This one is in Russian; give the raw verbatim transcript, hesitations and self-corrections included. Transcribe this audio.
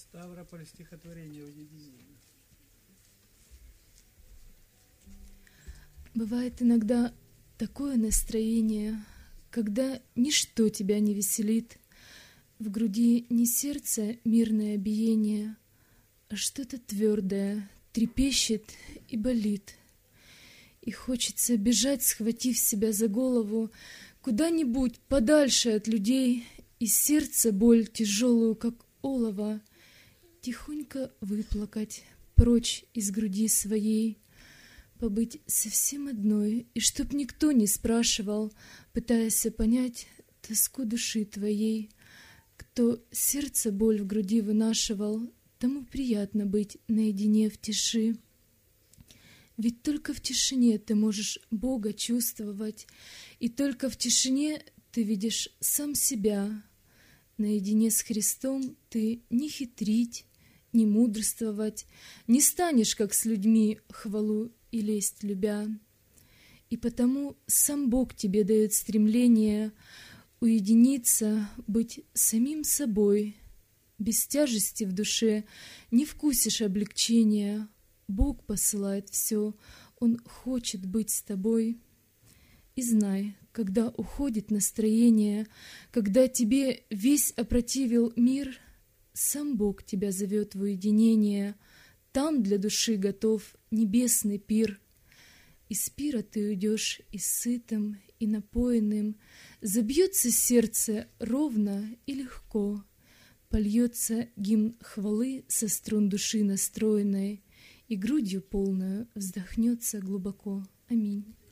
Ставрополь, стихотворение уединения. Бывает иногда такое настроение, когда ничто тебя не веселит, в груди не сердце мирное биение, а что-то твердое трепещет и болит. И хочется бежать, схватив себя за голову, куда-нибудь подальше от людей, и сердце боль тяжелую, как олово, тихонько выплакать прочь из груди своей, побыть совсем одной, и чтоб никто не спрашивал, пытаясь понять тоску души твоей. Кто сердце боль в груди вынашивал, тому приятно быть наедине в тиши. Ведь только в тишине ты можешь Бога чувствовать, и только в тишине ты видишь сам себя. Наедине с Христом ты не хитрить, не мудрствовать, не станешь, как с людьми, хвалу и лесть любя. И потому сам Бог тебе дает стремление уединиться, быть самим собой. Без тяжести в душе не вкусишь облегчения. Бог посылает все, Он хочет быть с тобой. И знай, когда уходит настроение, когда тебе весь опротивил мир, сам Бог тебя зовет в уединение, там для души готов небесный пир. Из пира ты уйдешь и сытым, и напоенным, забьется сердце ровно и легко, польется гимн хвалы со струн души настроенной, и грудью полную вздохнется глубоко. Аминь.